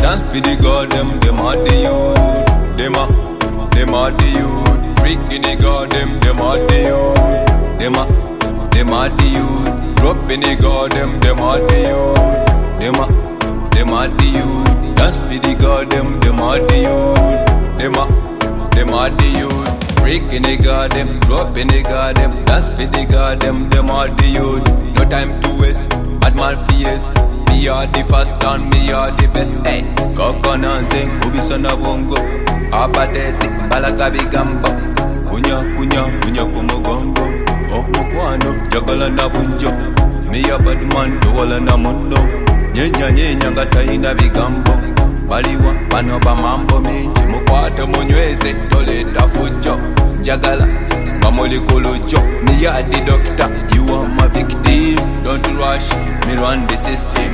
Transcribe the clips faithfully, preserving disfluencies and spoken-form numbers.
Dance for the god, them, them are the youth. Them are, them are the youth. Freak in the god, them, them are the youth. Them are, them are the youth. Drop in the god, them, them are the youth. Them are, them are the youth. Dance for the god, them, them are the youth. Them are, them are the youth. Freak in the god, them, drop in the god, them. Dance for the god, them, them are the youth. No time to waste, bad man fiesta. Me are the first and me are the best. Hey, Kokonanze, Kubisona Bongo, Abatesi, Balakabi Gamba, Kunya, Kunya, Kunya Kumogongo, Oh Mukwano, Jagala Nabunjo, Me a bad man, Dola Namundo, Nyenya Nyenya Gataina Bigambo, Baliwa, Panoba Mambo Minji, Mukwata Munyweze, Doleta Fujo, Jagala, Mamoli Kolojo, me a the doctor, you are my victim, don't rush, me run the system.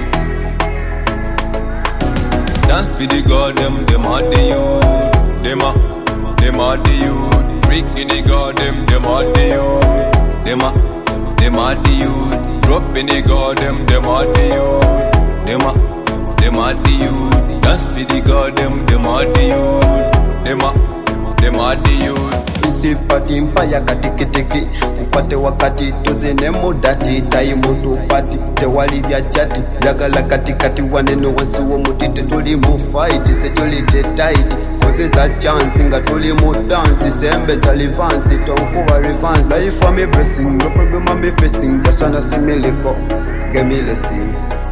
Dance for the god, them, them are the youth. Them are, them are the youth. Freak in the god, them, them are the youth. Them are, them are the youth. Drop in the god, them, them are the youth. Them are, them are the youth. Dance for the god, them, them are the youth. Them are, them are the youth. Sipati mpaya katikitiki upate wakati tuzene mudati tayi mutu pati tewali vya chati jagala katikati wanene wasiwo mutite tuli mu fight se tuli tight koze za chance nga tuli mu dance sembe za livansi tonkuba revanse life am a blessing no problem am a facing just wanna see me liko give me blessing.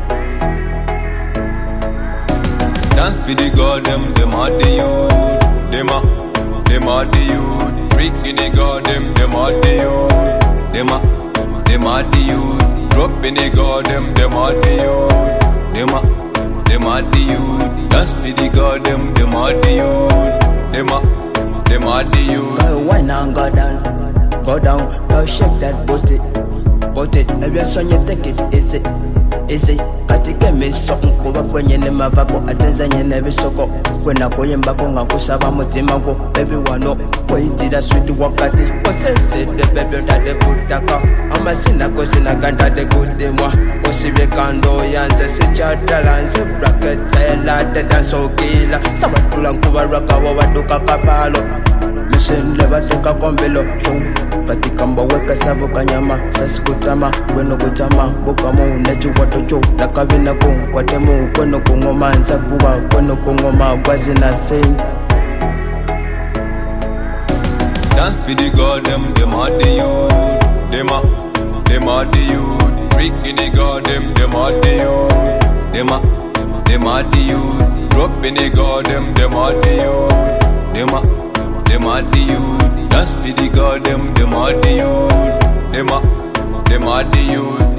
Dance for the god, them, them are the youth. Them are, them are the youth. Freak in the god, them, them are the youth. Them are, them are the youth. Drop in the god, them, them are the youth. Them are, them are the youth. Dance for the god, them, them are the youth. Them are, them are the youth. Go wine and go down, go down, go shake that booty, booty. Every song you take it easy, easy. Katike miso nkuba kwenye ni mavako ateza nye nevi soko kwena koye mbako nga kusaba mutima ko baby wano koyitira sweet wakati osese de baby ndade kutaka amasina kosina ganda de kudemwa osibe kando yanze sichatala nze bracket ela de danso kila sabatula nkuba raka wabaduka kapalo Mission leva toka kombelo show katika mbaweka savo kanyama sasikutama kweno kutama bukamo unechu watocho lakavina kong watemu kweno kungoma nza kuwa kweno kungoma wazi na sing. Dance for the god, them, them are the youth. Them are, them are the youth. Freak in the god, them, them are the youth. Them are, them are the youth. Drop in the god, them, them are the youth. Them are, them are the youth. Dance for the god, them, them are the youth. Them are, them are the youth.